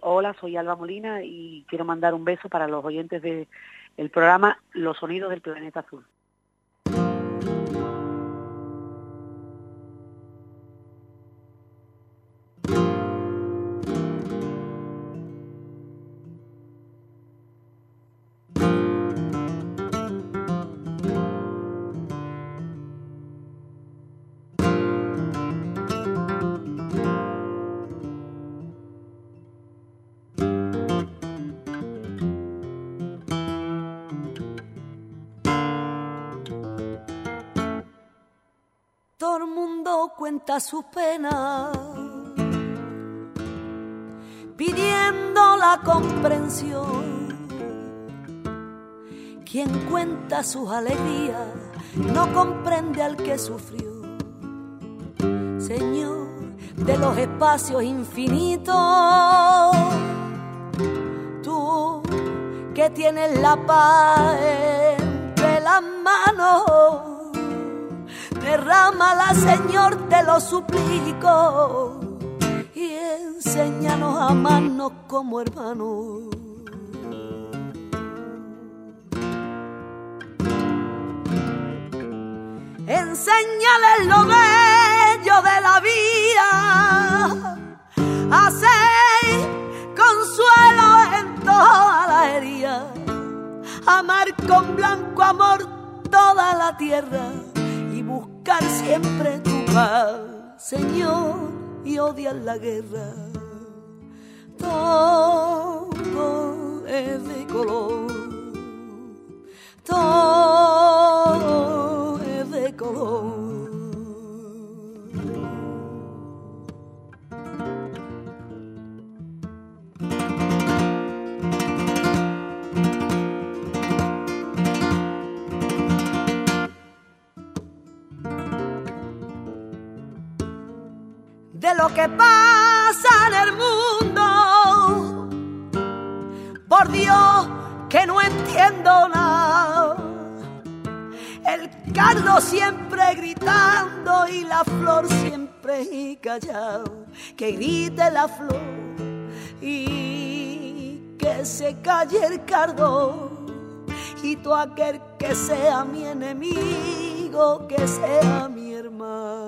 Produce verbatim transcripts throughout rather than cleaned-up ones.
Hola, soy Alba Molina y quiero mandar un beso para los oyentes del programa Los Sonidos del Planeta Azul. Todo el mundo cuenta sus penas, pidiendo la comprensión. Quien cuenta sus alegrías no comprende al que sufrió. Señor de los espacios infinitos, tú que tienes la paz entre las manos, derrámala, Señor, te lo suplico, y enséñanos a amarnos como hermanos. Enséñales lo bello de la vida, hacer consuelo en toda la herida, amar con blanco amor toda la tierra, buscar siempre tu paz, Señor, y odiar la guerra. Todo es de color, todo es de color. De lo que pasa en el mundo, por Dios que no entiendo nada. El cardo siempre gritando y la flor siempre callado. Que grite la flor y que se calle el cardo, y todo aquel que sea mi enemigo, que sea mi hermano.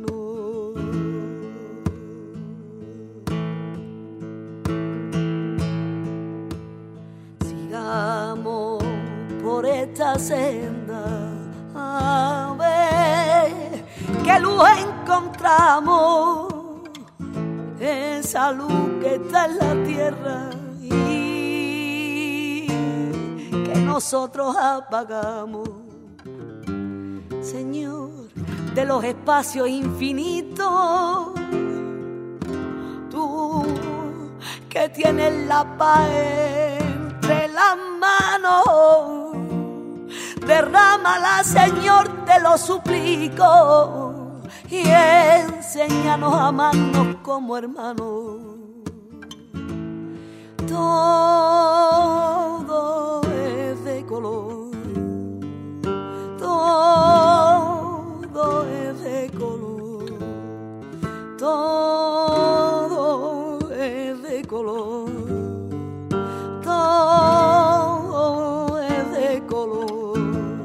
Por esta senda, a ver qué luz encontramos, esa luz que está en la tierra y que nosotros apagamos. Señor de los espacios infinitos, tú que tienes la paz entre las manos, derrámala, Señor, te lo suplico, y enséñanos a amarnos como hermanos. Todo es de color, todo es de color, todo es de color. Todo es de color,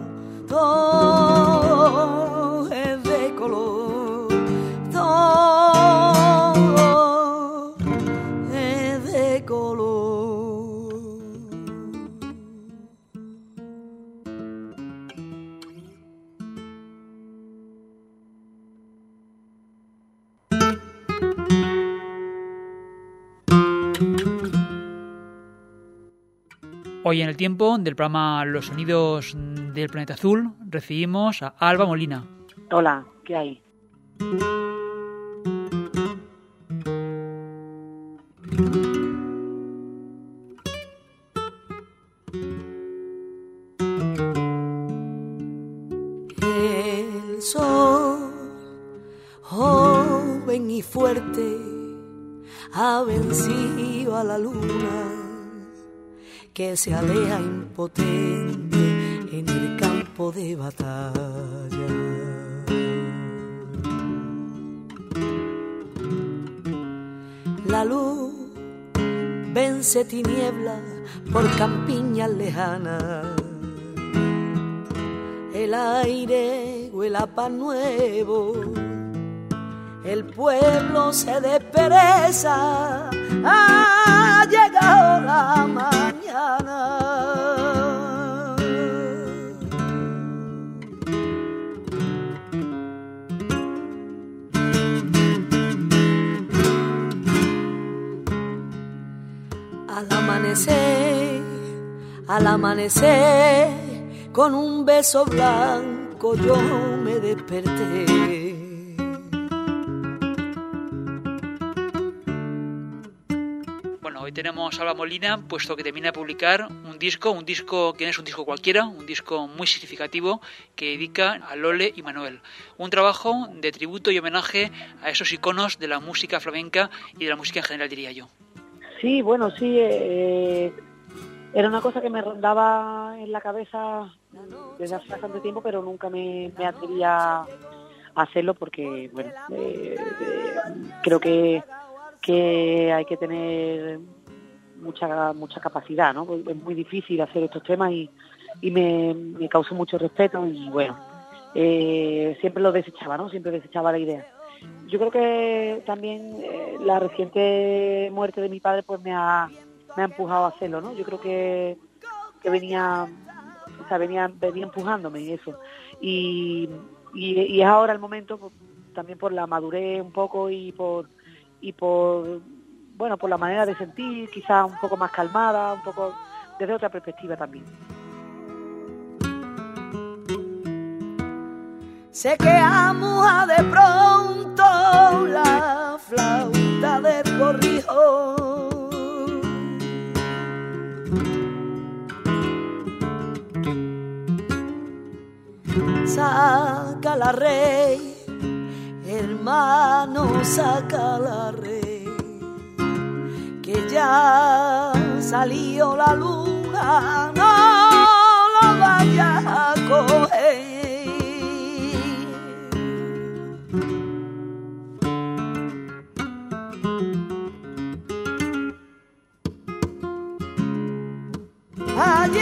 todo es de color, todo es de color. Hoy en el tiempo del programa Los Sonidos del Planeta Azul recibimos a Alba Molina. Hola, ¿qué hay? El sol, joven y fuerte, ha vencido a la luna, que se aleja impotente en el campo de batalla. La luz vence tinieblas por campiñas lejanas. El aire huele a pan nuevo, el pueblo se despereza, ha llegado la mañana. Al amanecer, al amanecer, con un beso blanco yo me desperté. Bueno, hoy tenemos a Alba Molina, puesto que termina de publicar un disco, un disco que no es un disco cualquiera, un disco muy significativo que dedica a Lole y Manuel. Un trabajo de tributo y homenaje a esos iconos de la música flamenca y de la música en general, diría yo. Sí, bueno, sí, eh, era una cosa que me rondaba en la cabeza desde hace bastante tiempo, pero nunca me, me atrevía a hacerlo porque, bueno, eh, eh, creo que, que hay que tener mucha mucha capacidad, ¿no? Es muy difícil hacer estos temas y, y me, me causó mucho respeto y, bueno, eh, siempre lo desechaba, ¿no? Siempre desechaba la idea. Yo creo que también eh, la reciente muerte de mi padre pues me ha, me ha empujado a hacerlo, ¿no? Yo creo que, que venía, o sea, venía, venía empujándome eso. Y, y, y es ahora el momento, pues, también por la madurez un poco y por y por bueno por la manera de sentir, quizás un poco más calmada, un poco desde otra perspectiva también. Se queda muda de pronto la flauta del corrijo. Saca la rey, hermano, saca la rey, que ya salió la luna, no lo vayas a coger. Ayer,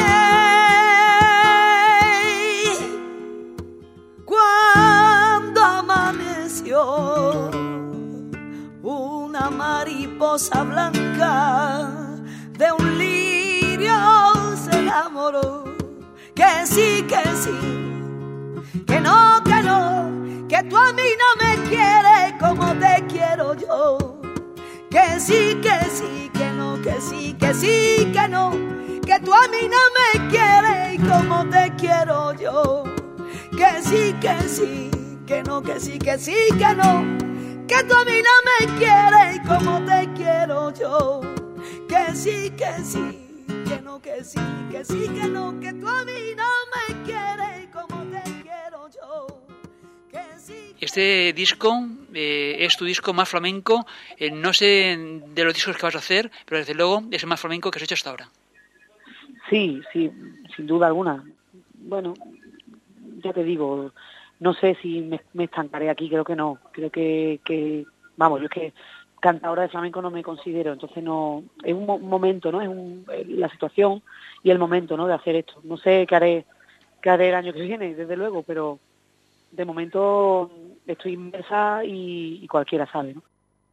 cuando amaneció, una mariposa blanca de un lirio se enamoró. Que sí, que sí, que no, que no, que tú a mí no me quieres como te quiero yo. Que sí, que sí, que no, que sí, que sí, que no, que tú a mí no me quieres como te quiero yo. Que sí, que sí, que no, que sí, que sí, que no, que tú a mí no me quieres como te quiero yo. Que sí, que sí, que no, que sí, que sí, que no, que tú a mí no me quieres como te quiero yo. Que sí, que este disco eh, es tu disco más flamenco, eh, no sé de los discos que vas a hacer, pero desde luego es el más flamenco que has hecho hasta ahora. Sí, sí, sin duda alguna. Bueno, ya te digo, no sé si me, me estancaré aquí, creo que no. Creo que, que, vamos, yo es que cantadora de flamenco no me considero, entonces no, es un, mo- un momento, ¿no? Es un, la situación y el momento, ¿no? De hacer esto. No sé qué haré, qué haré el año que viene, desde luego, pero de momento estoy inmersa y, y cualquiera sabe, ¿no?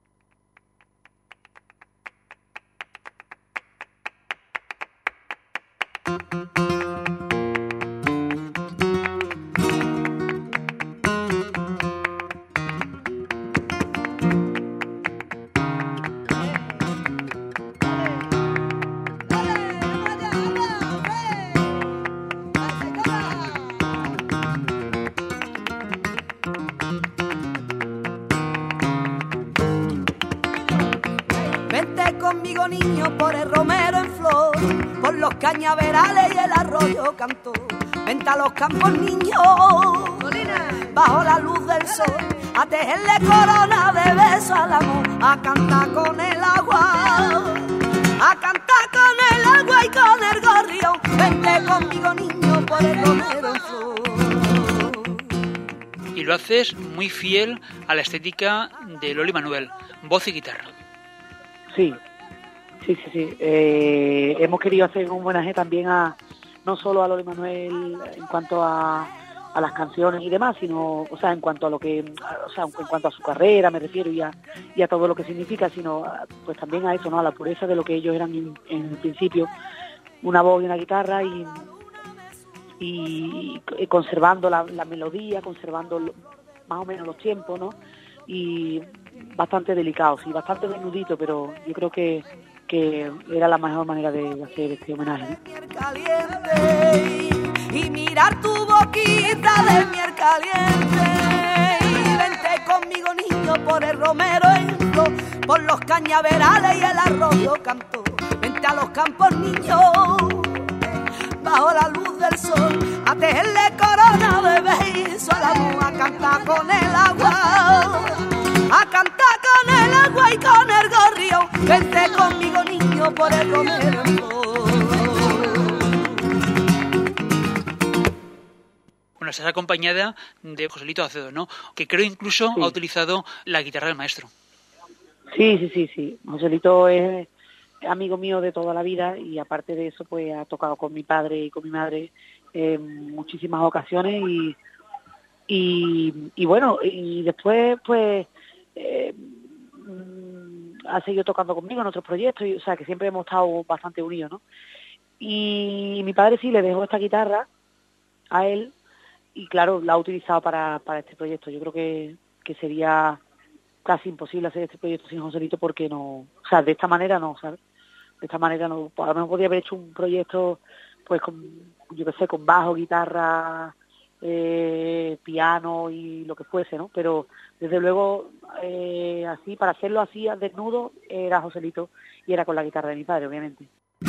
vente conmigo, niño, por el romero en flor, por los cañaverales y el arroyo cantó. Vente a los campos, niño, bajo la luz del sol, a tejerle corona de besos al amor, a cantar con el agua, a cantar con el agua y con el gorrión. Vente conmigo, niño, por el romero en flor. Y lo haces muy fiel a la estética de Lole y Manuel, voz y guitarra. Sí, Sí, sí, sí. Eh, hemos querido hacer un homenaje también a, no solo a Lola Manuel en cuanto a, a las canciones y demás, sino, o sea, en cuanto a lo que, o sea, en cuanto a su carrera, me refiero, y a, y a todo lo que significa, sino, pues también a eso, ¿no? A la pureza de lo que ellos eran en, en el principio, una voz y una guitarra y, y, y conservando la, la melodía, conservando lo, más o menos los tiempos, ¿no? Y bastante delicados y bastante desnudito, pero yo creo que, que era la mejor manera de hacer este homenaje, ¿no? Y mirar tu boquita de miel caliente, y vente conmigo niño por el romero entro, por los cañaverales y el arroyo canto, vente a los campos niño, bajo la luz del sol, a tejerle corona de beso a la luz, a cantar con el agua, a cantar con el agua y con el gorrión, vente conmigo niño por el romero. Bueno, estás acompañada de Joselito Acedo, ¿no? Que creo incluso sí. ha utilizado la guitarra del maestro. Sí, sí, sí, sí. Joselito es amigo mío de toda la vida y aparte de eso pues ha tocado con mi padre y con mi madre en muchísimas ocasiones y y, y bueno, y después pues eh, ha seguido tocando conmigo en otros proyectos, y, o sea que siempre hemos estado bastante unidos, ¿no? Y mi padre sí le dejó esta guitarra a él y claro, la ha utilizado para, para este proyecto. Yo creo que, que sería casi imposible hacer este proyecto sin Joselito porque no, o sea, de esta manera no, ¿sabes? De esta manera no, a lo mejor podría haber hecho un proyecto pues con, yo qué sé, con bajo, guitarra, eh, piano y lo que fuese, ¿no? Pero desde luego eh, así, para hacerlo así al desnudo era Joselito y era con la guitarra de mi padre, obviamente.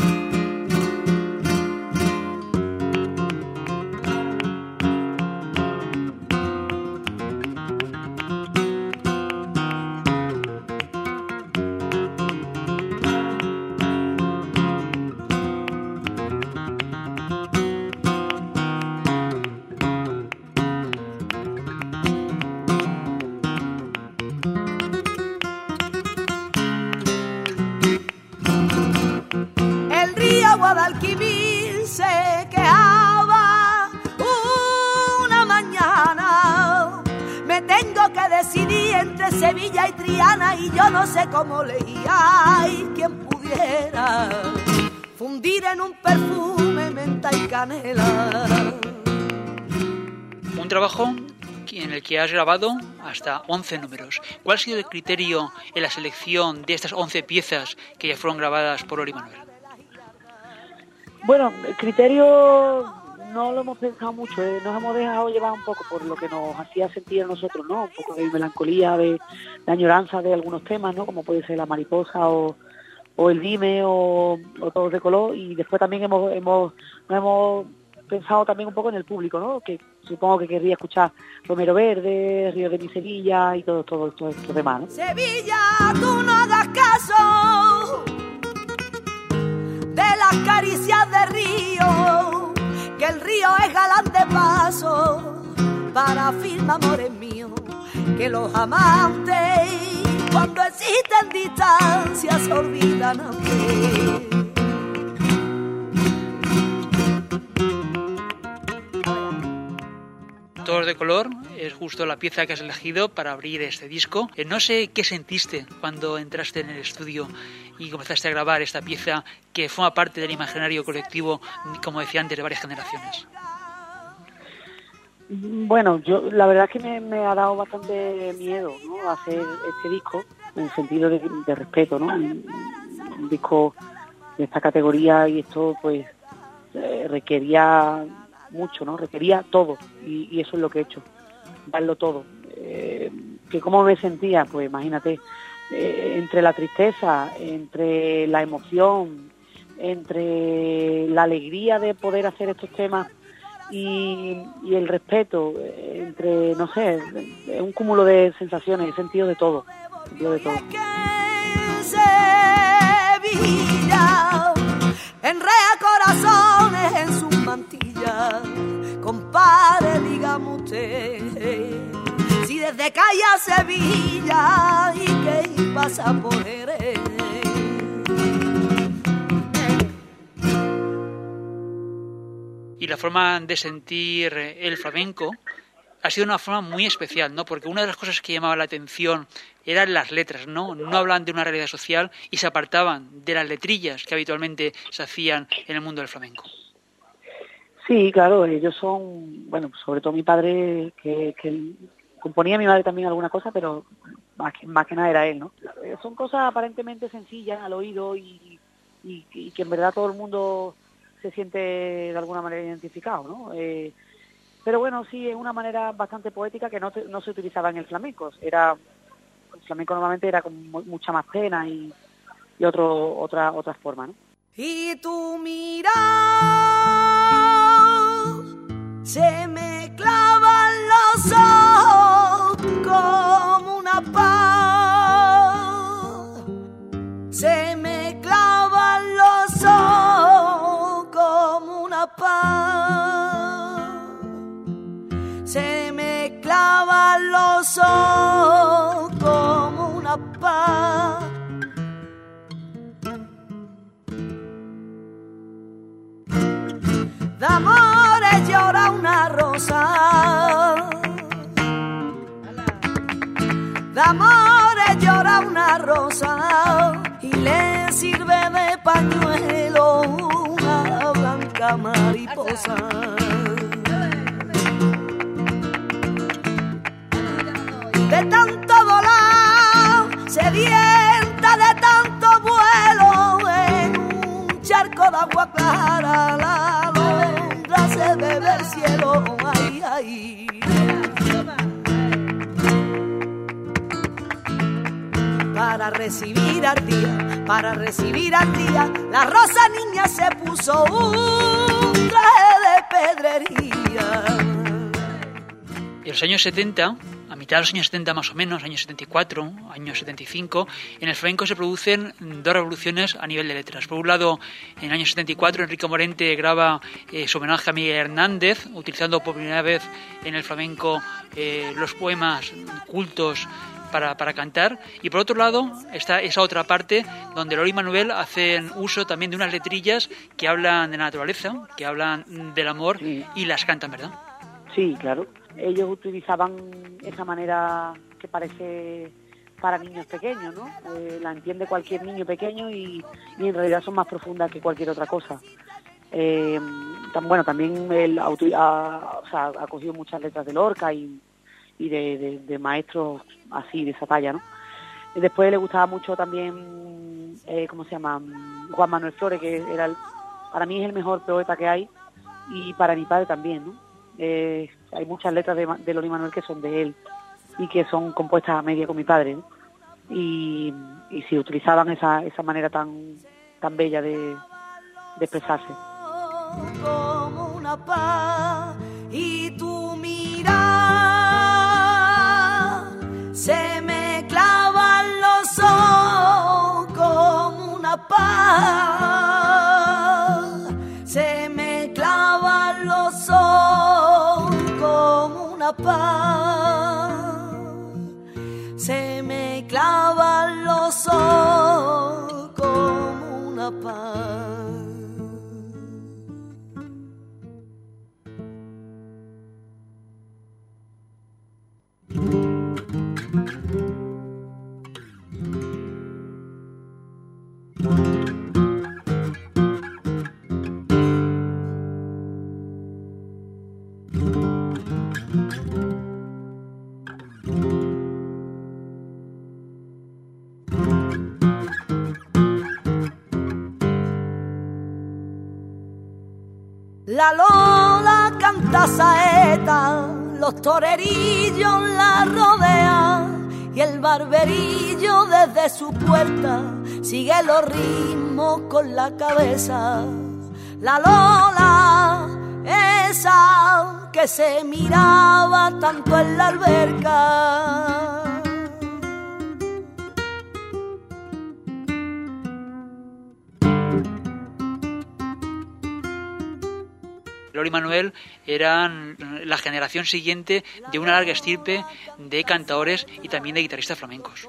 Guadalquivir se quejaba una mañana, me tengo que decidir entre Sevilla y Triana y yo no sé cómo leía y quien pudiera fundir en un perfume menta y canela. Un trabajo en el que has grabado hasta once números. ¿Cuál ha sido el criterio en la selección de estas once piezas que ya fueron grabadas por Lola Manuel? Bueno, el criterio no lo hemos pensado mucho, ¿eh? Nos hemos dejado llevar un poco por lo que nos hacía sentir a nosotros, ¿no? Un poco de melancolía, de, de añoranza de algunos temas, ¿no? Como puede ser La Mariposa o, o El Dime o, o Todos de Color, y después también hemos, hemos, hemos pensado también un poco en el público, ¿no? Que supongo que querría escuchar Romero Verde, Río de mi Sevilla y todo, todo, todo esto demás, ¿no? Sevilla, tú no hagas caso de las caricias de río, que el río es galán de paso para firmar amores míos, que los amantes cuando existen distancias se olvidan antes. Todos de Color es justo la pieza que has elegido para abrir este disco. No sé qué sentiste cuando entraste en el estudio y comenzaste a grabar esta pieza que forma parte del imaginario colectivo, como decía antes, de varias generaciones. Bueno, yo la verdad es que me, me ha dado bastante miedo, ¿no? Hacer este disco en el sentido de, de respeto, ¿no? Un, un disco de esta categoría y esto pues eh, requería mucho, ¿no? Requería todo y, y eso es lo que he hecho, darlo todo. Eh, que cómo me sentía, pues imagínate, eh, entre la tristeza, entre la emoción, entre la alegría de poder hacer estos temas y, y el respeto, eh, entre, no sé, es un cúmulo de sensaciones, he sentido de todo, sentido de todo. Sevilla enrea corazones en sus mantillas, compadre, dígame usted, si desde calle a Sevilla y que pasa por Jerez. y la forma de sentir el flamenco ha sido una forma muy especial, ¿no? Porque una de las cosas que llamaba la atención eran las letras, ¿no? No hablaban de una realidad social y se apartaban de las letrillas que habitualmente se hacían en el mundo del flamenco. Sí, claro, ellos son, bueno, sobre todo mi padre, que, que componía mi madre también alguna cosa, pero más que, más que nada era él, ¿no? Son cosas aparentemente sencillas al oído y, y, y que en verdad todo el mundo se siente de alguna manera identificado, ¿no? Eh, pero bueno, sí, es una manera bastante poética que no, te, no se utilizaba en el flamenco. Era, el flamenco normalmente era con mucha más pena y, y otro, otra, otra forma, ¿no? Y tu mirada se me clavan los ojos como una paz, se me clavan los ojos como una paz, se me clavan los ojos como una paz. De amores llora una rosa, de amores llora una rosa y le sirve de pañuelo una blanca mariposa. De tanto volar, sedienta de tanto vuelo, en un charco de agua clara la alondra se bebe el cielo, ay, ay. Para recibir al día, para recibir al día, la rosa niña se puso un traje de pedrería. En los años setenta, a mitad de los años setenta más o menos, años setenta y cuatro, años setenta y cinco, en el flamenco se producen dos revoluciones a nivel de letras. Por un lado, en el año setenta y cuatro, Enrique Morente graba eh, su homenaje a Miguel Hernández, utilizando por primera vez en el flamenco eh, los poemas cultos para, para cantar. Y por otro lado, está esa otra parte donde Lolo y Manuel hacen uso también de unas letrillas que hablan de la naturaleza, que hablan del amor, sí, y las cantan, ¿verdad? Sí, claro. Ellos utilizaban esa manera que parece para niños pequeños, ¿no? Eh, la entiende cualquier niño pequeño y, y en realidad son más profundas que cualquier otra cosa. Eh, tan, bueno, también él ha, ha, o sea, ha cogido muchas letras de Lorca y, y de, de, de maestros así, de esa talla, ¿no? Y después le gustaba mucho también, eh, ¿cómo se llama? Juan Manuel Flores, que era el, para mí es el mejor poeta que hay, y para mi padre también, ¿no? Eh, hay muchas letras de, de Lolo y Manuel que son de él y que son compuestas a media con mi padre, ¿no? y, y sí utilizaban esa, esa manera tan tan bella de, de expresarse. Como una paz y tu mirada se me clavan los ojos como una paz, se me clavan los ojos como una paz, se me clavan los ojos como una paz. La Lola canta saeta, los torerillos la rodean y el barberillo desde su puerta sigue los ritmos con la cabeza. La Lola, esa que se miraba tanto en la alberca. Lolo y Manuel eran la generación siguiente de una larga estirpe de cantadores y también de guitarristas flamencos.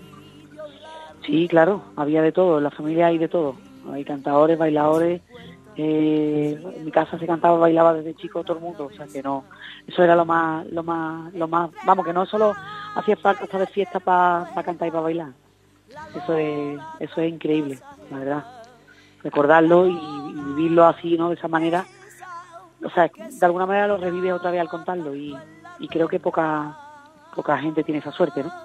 Sí, claro, había de todo, en la familia hay de todo. Hay cantadores, bailadores Eh, en mi casa se cantaba, bailaba desde chico todo el mundo, o sea que no, eso era lo más, lo más, lo más, vamos, que no solo hacía falta estar de fiesta para pa cantar y para bailar. Eso es, eso es increíble, la verdad. Recordarlo y, y vivirlo así, ¿no? De esa manera, o sea, de alguna manera lo revive otra vez al contarlo y, y creo que poca, poca gente tiene esa suerte, ¿no?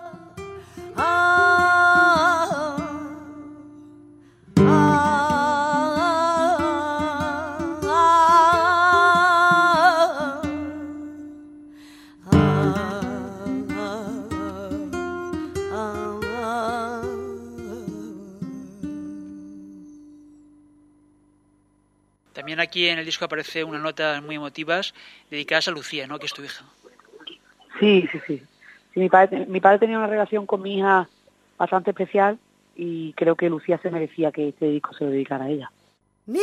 También aquí en el disco aparece unas notas muy emotivas dedicadas a Lucía, ¿no? Que es tu hija. Sí, sí, sí. sí mi, padre, mi padre tenía una relación con mi hija bastante especial y creo que Lucía se merecía que este disco se lo dedicara a ella. Niño,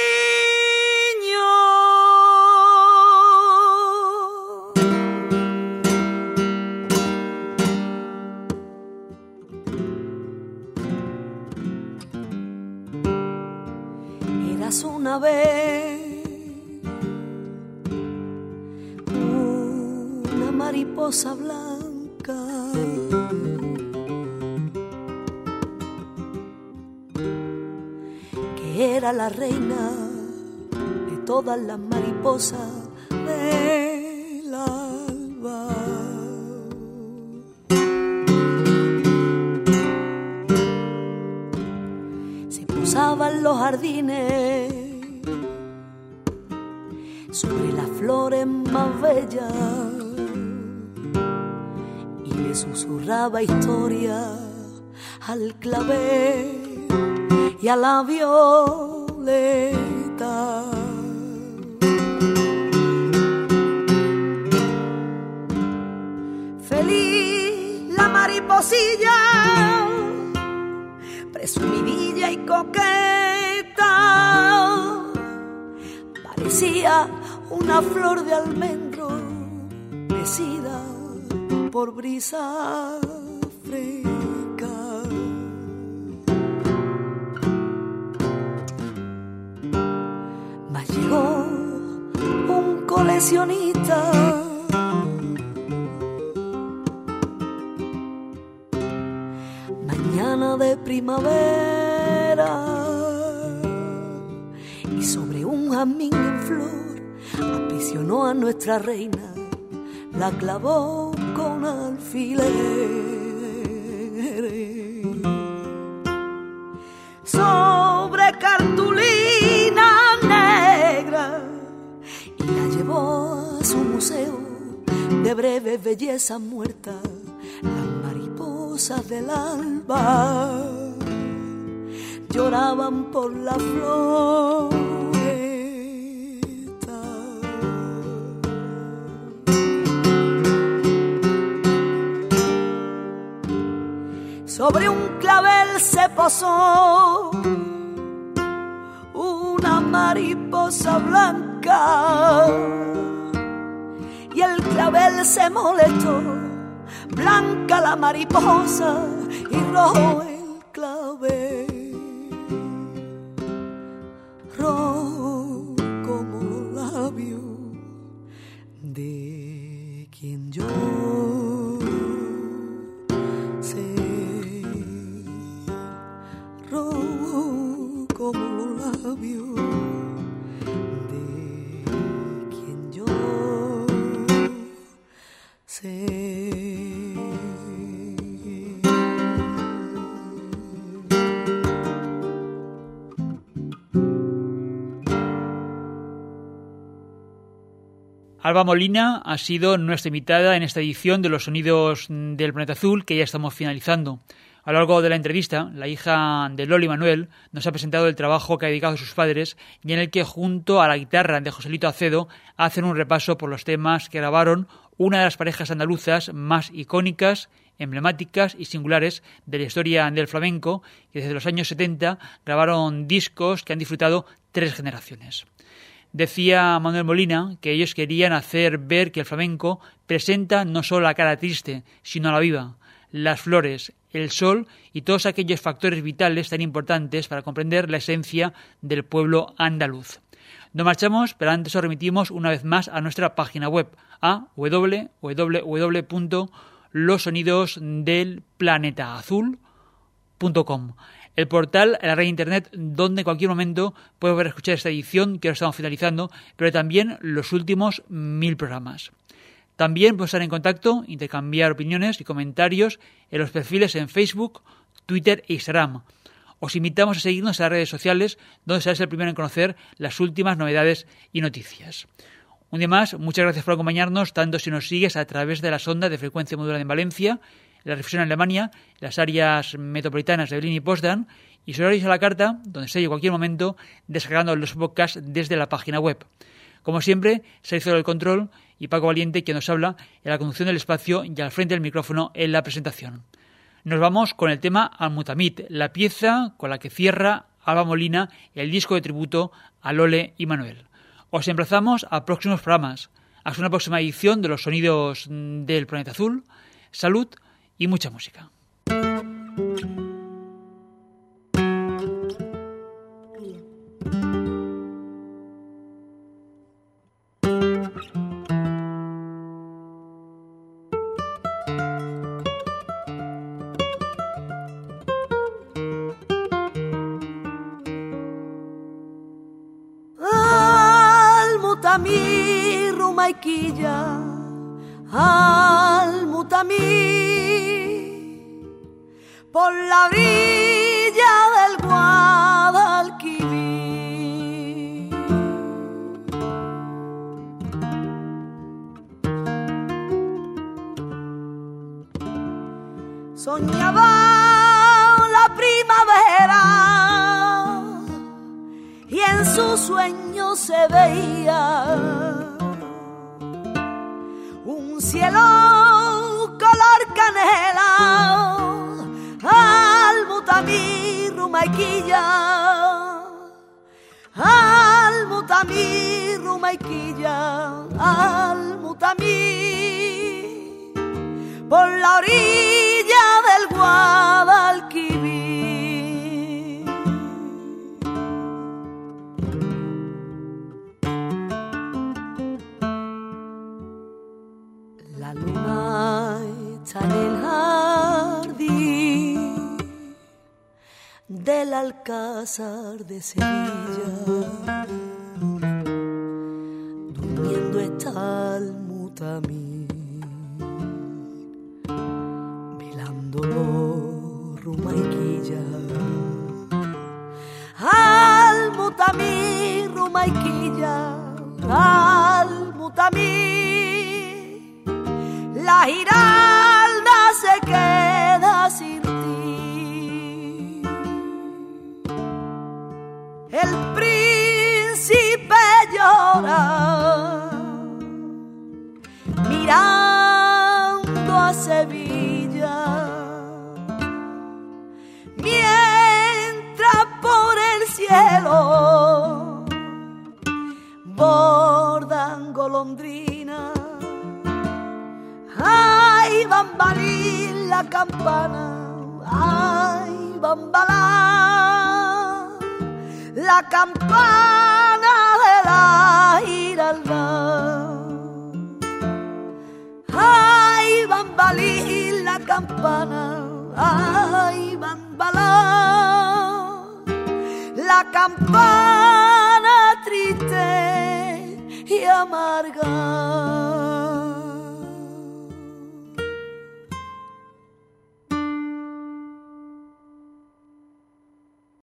eras una vez una mariposa blanca que era la reina de todas las mariposas del alba. Se posaban los jardines sobre las flores más bellas y le susurraba historia al clavel y a la violeta. Feliz la mariposilla, presumidilla y coqueta, parecía una flor de almendro mecida por brisa fresca. Mas llegó un coleccionista mañana de primavera y sobre un jazmín en flor aprisionó a nuestra reina, la clavó con alfileres sobre cartulina negra y la llevó a su museo de breve belleza muerta. Las mariposas del alba lloraban por la flor. Sobre un clavel se posó una mariposa blanca y el clavel se molestó. Blanca la mariposa y rojo el clavel, rojo como los labios de quien yo sé. Rojo como los labios de quien yo sé. Alba Molina ha sido nuestra invitada en esta edición de Los Sonidos del Planeta Azul, que ya estamos finalizando. A lo largo de la entrevista, la hija de Loli Manuel nos ha presentado el trabajo que ha dedicado a sus padres y en el que, junto a la guitarra de Joselito Acedo, hacen un repaso por los temas que grabaron una de las parejas andaluzas más icónicas, emblemáticas y singulares de la historia del flamenco, que desde los años setenta grabaron discos que han disfrutado tres generaciones. Decía Manuel Molina que ellos querían hacer ver que el flamenco presenta no solo la cara triste, sino la viva, las flores, el sol y todos aquellos factores vitales tan importantes para comprender la esencia del pueblo andaluz. No marchamos, pero antes os remitimos una vez más a nuestra página web, a doble u doble u doble u punto los sonidos del planeta azul punto com, el portal en la red de internet donde en cualquier momento puedes volver a escuchar esta edición que ahora estamos finalizando, pero también los últimos mil programas. También podemos estar en contacto, intercambiar opiniones y comentarios en los perfiles en Facebook, Twitter e Instagram. Os invitamos a seguirnos en las redes sociales, donde serás el primero en conocer las últimas novedades y noticias. Un día más, muchas gracias por acompañarnos, tanto si nos sigues a través de las ondas de frecuencia modulada en Valencia, en la refusión en Alemania, en las áreas metropolitanas de Berlín y Potsdam, y si horaris a la carta, donde estéis en cualquier momento, descargando los podcasts desde la página web. Como siempre, Sergio del Control y Paco Valiente, quien nos habla en la conducción del espacio y al frente del micrófono en la presentación. Nos vamos con el tema Al-Mutamid, la pieza con la que cierra Alba Molina el disco de tributo a Lole y Manuel. Os emplazamos a próximos programas, hasta una próxima edición de Los Sonidos del Planeta Azul. Salud y mucha música. Al-Mutamid, Rumaiquilla, Al-Mutamid, por la orilla del Guadalquivir. Soñaba la primavera y en su sueño se veía un cielo color canela. Al-Mutamid, Rumaiquilla, Al-Mutamid, Rumaiquilla, Al-Mutamid, por la orilla del Guadalquivir. La luna está en el jardín del Alcázar de Sevilla, durmiendo está Al-Mutamid, velándolo Rumaiquilla. Al-Mutamid, Rumaiquilla, Al-Mutamid, la Giralda se queda sin ti. El príncipe llora mirando a Sevilla, mientras por el cielo bordan golondrinas. Ay, bambalín la campana, ay, bambalá, la campana de la Giralda. Ay, bambalín la campana, ay, bambalá, la campana triste y amarga.